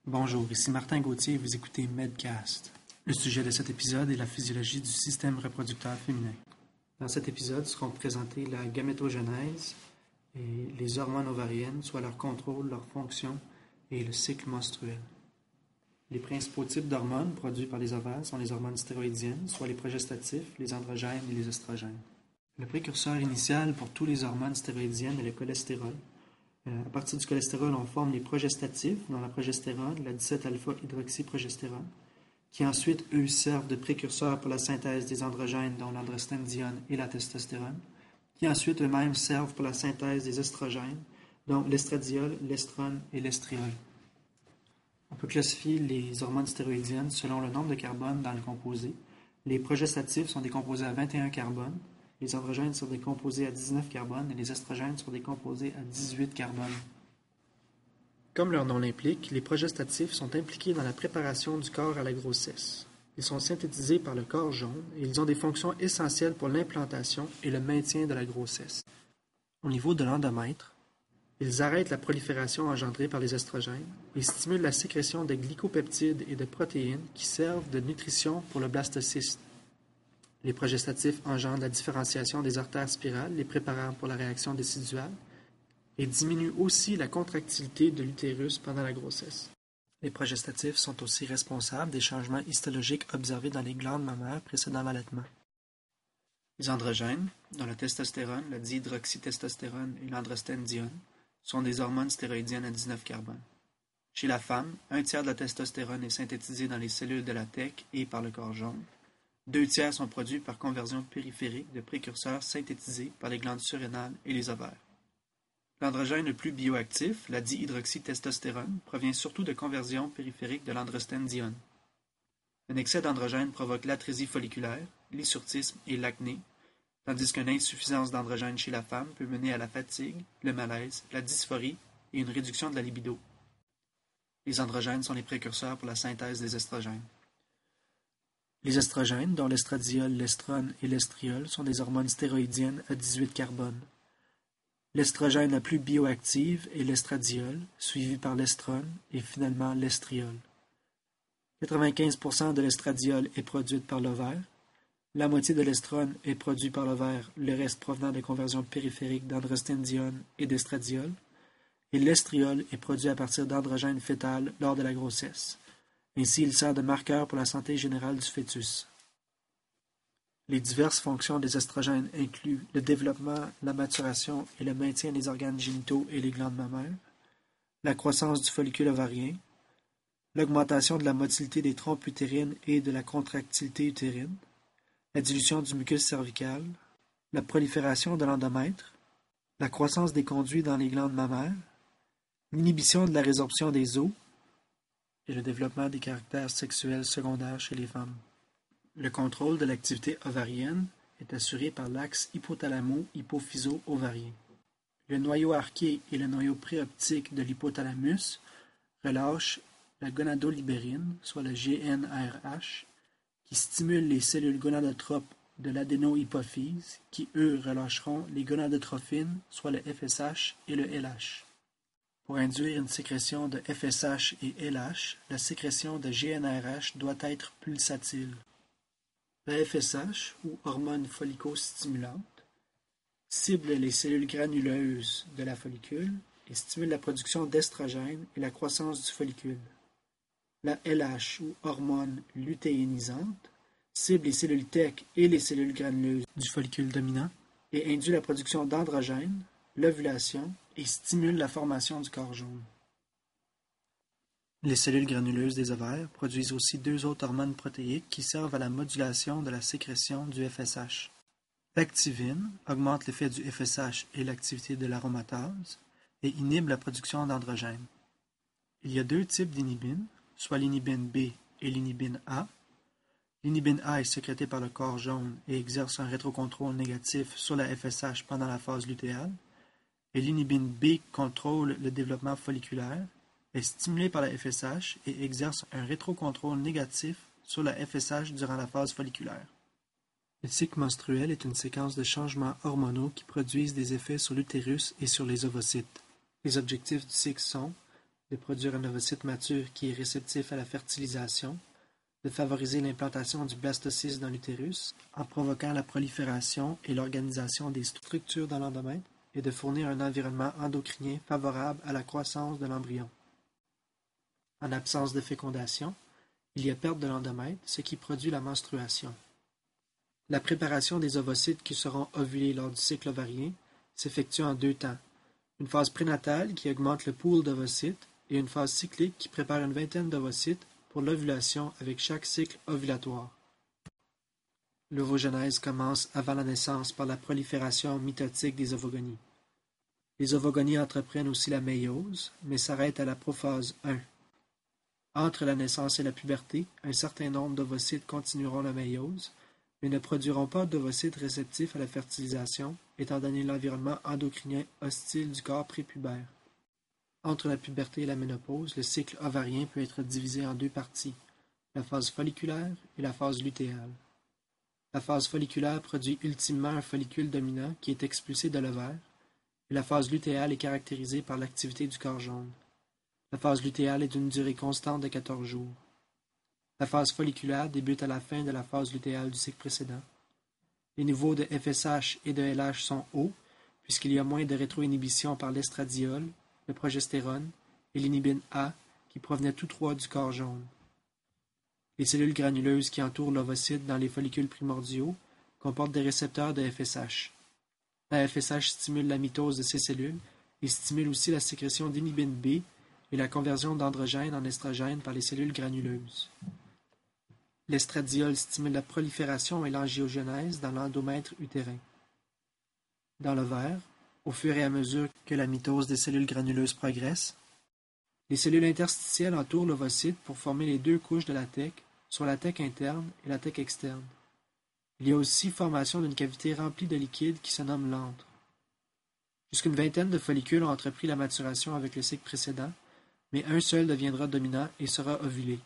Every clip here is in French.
Bonjour, ici Martin Gauthier et vous écoutez Medcast. Le sujet de cet épisode est la physiologie du système reproducteur féminin. Dans cet épisode seront présentées la gamétogenèse et les hormones ovariennes, soit leur contrôle, leur fonction et le cycle menstruel. Les principaux types d'hormones produits par les ovaires sont les hormones stéroïdiennes, soit les progestatifs, les androgènes et les œstrogènes. Le précurseur initial pour tous les hormones stéroïdiennes est le cholestérol. À partir du cholestérol, on forme les progestatifs, dont la progestérone, la 17-alpha-hydroxyprogestérone, qui ensuite, eux, servent de précurseurs pour la synthèse des androgènes, dont l'androstendione et la testostérone, qui ensuite eux-mêmes servent pour la synthèse des œstrogènes, dont l'estradiol, l'estrone et l'estriol. On peut classifier les hormones stéroïdiennes selon le nombre de carbone dans le composé. Les progestatifs sont des composés à 21 carbones, les androgènes sont des composés à 19 carbones et les œstrogènes sont des composés à 18 carbones. Comme leur nom l'implique, les progestatifs sont impliqués dans la préparation du corps à la grossesse. Ils sont synthétisés par le corps jaune et ils ont des fonctions essentielles pour l'implantation et le maintien de la grossesse. Au niveau de l'endomètre, ils arrêtent la prolifération engendrée par les œstrogènes et stimulent la sécrétion de glycopeptides et de protéines qui servent de nutrition pour le blastocyste. Les progestatifs engendrent la différenciation des artères spirales, les préparant pour la réaction déciduale, et diminuent aussi la contractilité de l'utérus pendant la grossesse. Les progestatifs sont aussi responsables des changements histologiques observés dans les glandes mammaires précédant l'allaitement. Les androgènes, dont la testostérone, la dihydroxytestostérone et l'androstendione, sont des hormones stéroïdiennes à 19 carbones. Chez la femme, un tiers de la testostérone est synthétisé dans les cellules de la tèque et par le corps jaune. 2 tiers sont produits par conversion périphérique de précurseurs synthétisés par les glandes surrénales et les ovaires. L'androgène le plus bioactif, la dihydroxytestostérone, provient surtout de conversion périphérique de l'androstendione. Un excès d'androgène provoque l'atrésie folliculaire, l'hirsutisme et l'acné, tandis qu'une insuffisance d'androgène chez la femme peut mener à la fatigue, le malaise, la dysphorie et une réduction de la libido. Les androgènes sont les précurseurs pour la synthèse des œstrogènes. Les œstrogènes, dont l'estradiol, l'estrone et l'estriol, sont des hormones stéroïdiennes à 18 carbones. L'estrogène la plus bioactive est l'estradiol, suivi par l'estrone et finalement l'estriol. 95% de l'estradiol est produite par l'ovaire, la moitié de l'estrone est produite par l'ovaire, le reste provenant de conversion périphérique d'androstendione et d'estradiol, et l'estriol est produit à partir d'androgène fœtal lors de la grossesse. Ainsi, il sert de marqueur pour la santé générale du fœtus. Les diverses fonctions des œstrogènes incluent le développement, la maturation et le maintien des organes génitaux et les glandes mammaires, la croissance du follicule ovarien, l'augmentation de la motilité des trompes utérines et de la contractilité utérine, la dilution du mucus cervical, la prolifération de l'endomètre, la croissance des conduits dans les glandes mammaires, l'inhibition de la résorption des os, et le développement des caractères sexuels secondaires chez les femmes. Le contrôle de l'activité ovarienne est assuré par l'axe hypothalamo-hypophyso-ovarien. Le noyau arqué et le noyau préoptique de l'hypothalamus relâchent la gonadolibérine, soit le GnRH, qui stimule les cellules gonadotropes de l'adénohypophyse, qui eux relâcheront les gonadotrophines, soit le FSH et le LH. Pour induire une sécrétion de FSH et LH, la sécrétion de GnRH doit être pulsatile. La FSH, ou hormone follicostimulante, cible les cellules granuleuses de la follicule et stimule la production d'estrogène et la croissance du follicule. La LH, ou hormone lutéinisante, cible les cellules tèque et les cellules granuleuses du follicule dominant et induit la production d'androgène, l'ovulation et stimule la formation du corps jaune. Les cellules granuleuses des ovaires produisent aussi 2 autres hormones protéiques qui servent à la modulation de la sécrétion du FSH. L'activine augmente l'effet du FSH et l'activité de l'aromatase et inhibe la production d'androgène. Il y a 2 types d'inhibine, soit l'inhibine B et l'inhibine A. L'inhibine A est sécrétée par le corps jaune et exerce un rétrocontrôle négatif sur la FSH pendant la phase lutéale. Et l'inhibine B contrôle le développement folliculaire, est stimulée par la FSH et exerce un rétrocontrôle négatif sur la FSH durant la phase folliculaire. Le cycle menstruel est une séquence de changements hormonaux qui produisent des effets sur l'utérus et sur les ovocytes. Les objectifs du cycle sont de produire un ovocyte mature qui est réceptif à la fertilisation, de favoriser l'implantation du blastocyste dans l'utérus en provoquant la prolifération et l'organisation des structures dans l'endomètre et de fournir un environnement endocrinien favorable à la croissance de l'embryon. En absence de fécondation, il y a perte de l'endomètre, ce qui produit la menstruation. La préparation des ovocytes qui seront ovulés lors du cycle ovarien s'effectue en 2 temps. Une phase prénatale qui augmente le pool d'ovocytes et une phase cyclique qui prépare une vingtaine d'ovocytes pour l'ovulation avec chaque cycle ovulatoire. L'ovogenèse commence avant la naissance par la prolifération mitotique des ovogonies. Les ovogonies entreprennent aussi la méiose, mais s'arrêtent à la prophase 1. Entre la naissance et la puberté, un certain nombre d'ovocytes continueront la méiose, mais ne produiront pas d'ovocytes réceptifs à la fertilisation, étant donné l'environnement endocrinien hostile du corps prépubère. Entre la puberté et la ménopause, le cycle ovarien peut être divisé en 2 parties, la phase folliculaire et la phase lutéale. La phase folliculaire produit ultimement un follicule dominant qui est expulsé de l'ovaire, et la phase lutéale est caractérisée par l'activité du corps jaune. La phase lutéale est d'une durée constante de 14 jours. La phase folliculaire débute à la fin de la phase lutéale du cycle précédent. Les niveaux de FSH et de LH sont hauts, puisqu'il y a moins de rétroinhibition par l'estradiol, le progestérone et l'inhibine A, qui provenaient tous 3 du corps jaune. Les cellules granuleuses qui entourent l'ovocyte dans les follicules primordiaux comportent des récepteurs de FSH. La FSH stimule la mitose de ces cellules et stimule aussi la sécrétion d'inhibine B et la conversion d'androgène en estrogène par les cellules granuleuses. L'estradiol stimule la prolifération et l'angiogenèse dans l'endomètre utérin. Dans l'ovaire, au fur et à mesure que la mitose des cellules granuleuses progresse, les cellules interstitielles entourent l'ovocyte pour former les 2 couches de la thèque, soit la thèque interne et la thèque externe. Il y a aussi formation d'une cavité remplie de liquide qui se nomme l'antre. Jusqu'une vingtaine de follicules ont entrepris la maturation avec le cycle précédent, mais un seul deviendra dominant et sera ovulé.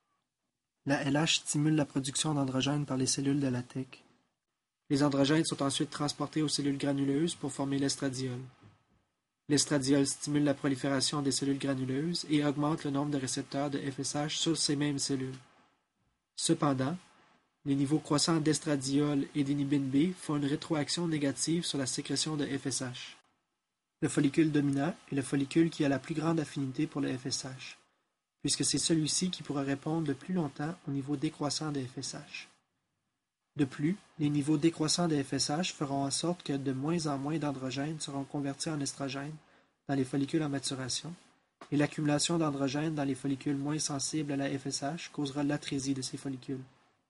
La LH stimule la production d'androgènes par les cellules de la thèque. Les androgènes sont ensuite transportés aux cellules granuleuses pour former l'estradiol. L'estradiol stimule la prolifération des cellules granuleuses et augmente le nombre de récepteurs de FSH sur ces mêmes cellules. Cependant, les niveaux croissants d'estradiol et d'inhibine B font une rétroaction négative sur la sécrétion de FSH. Le follicule dominant est le follicule qui a la plus grande affinité pour le FSH, puisque c'est celui-ci qui pourra répondre le plus longtemps au niveau décroissant de FSH. De plus, les niveaux décroissants de FSH feront en sorte que de moins en moins d'androgènes seront convertis en estrogènes dans les follicules en maturation, et l'accumulation d'androgènes dans les follicules moins sensibles à la FSH causera l'atrésie de ces follicules.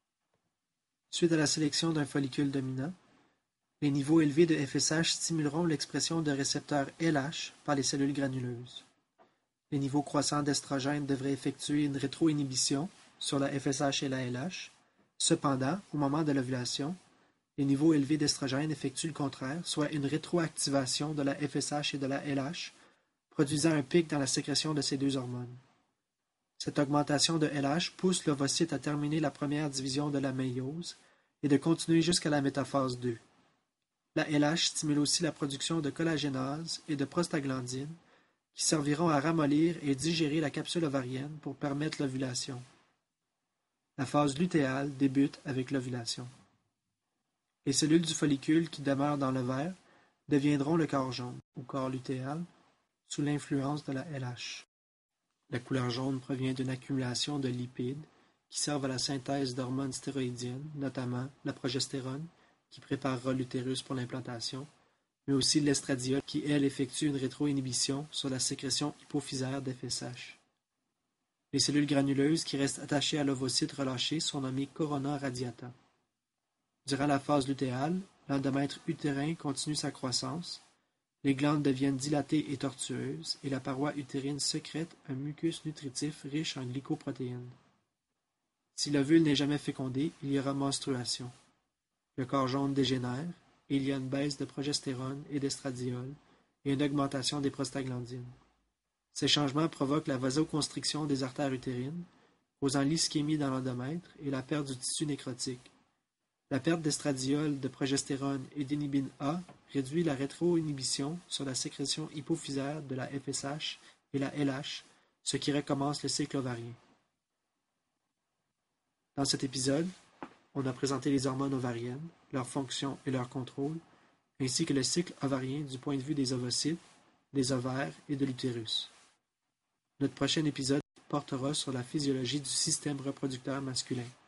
Suite à la sélection d'un follicule dominant, les niveaux élevés de FSH stimuleront l'expression de récepteurs LH par les cellules granuleuses. Les niveaux croissants d'estrogènes devraient effectuer une rétroinhibition sur la FSH et la LH. Cependant, au moment de l'ovulation, les niveaux élevés d'estrogènes effectuent le contraire, soit une rétroactivation de la FSH et de la LH, produisant un pic dans la sécrétion de ces 2 hormones. Cette augmentation de LH pousse l'ovocyte à terminer la première division de la méiose et de continuer jusqu'à la métaphase 2. La LH stimule aussi la production de collagénase et de prostaglandine qui serviront à ramollir et digérer la capsule ovarienne pour permettre l'ovulation. La phase lutéale débute avec l'ovulation. Les cellules du follicule qui demeurent dans l'ovaire deviendront le corps jaune, ou corps lutéal, sous l'influence de la LH. La couleur jaune provient d'une accumulation de lipides qui servent à la synthèse d'hormones stéroïdiennes, notamment la progestérone, qui préparera l'utérus pour l'implantation, mais aussi l'estradiol qui, elle, effectue une rétroinhibition sur la sécrétion hypophysaire d'FSH. Les cellules granuleuses qui restent attachées à l'ovocyte relâché sont nommées corona radiata. Durant la phase lutéale, l'endomètre utérin continue sa croissance, les glandes deviennent dilatées et tortueuses et la paroi utérine sécrète un mucus nutritif riche en glycoprotéines. Si l'ovule n'est jamais fécondé, il y aura menstruation. Le corps jaune dégénère et il y a une baisse de progestérone et d'estradiol et une augmentation des prostaglandines. Ces changements provoquent la vasoconstriction des artères utérines, causant l'ischémie dans l'endomètre et la perte du tissu nécrotique. La perte d'estradiol, de progestérone et d'inhibine A réduit la rétroinhibition sur la sécrétion hypophysaire de la FSH et la LH, ce qui recommence le cycle ovarien. Dans cet épisode, on a présenté les hormones ovariennes, leurs fonctions et leur contrôle, ainsi que le cycle ovarien du point de vue des ovocytes, des ovaires et de l'utérus. Notre prochain épisode portera sur la physiologie du système reproducteur masculin.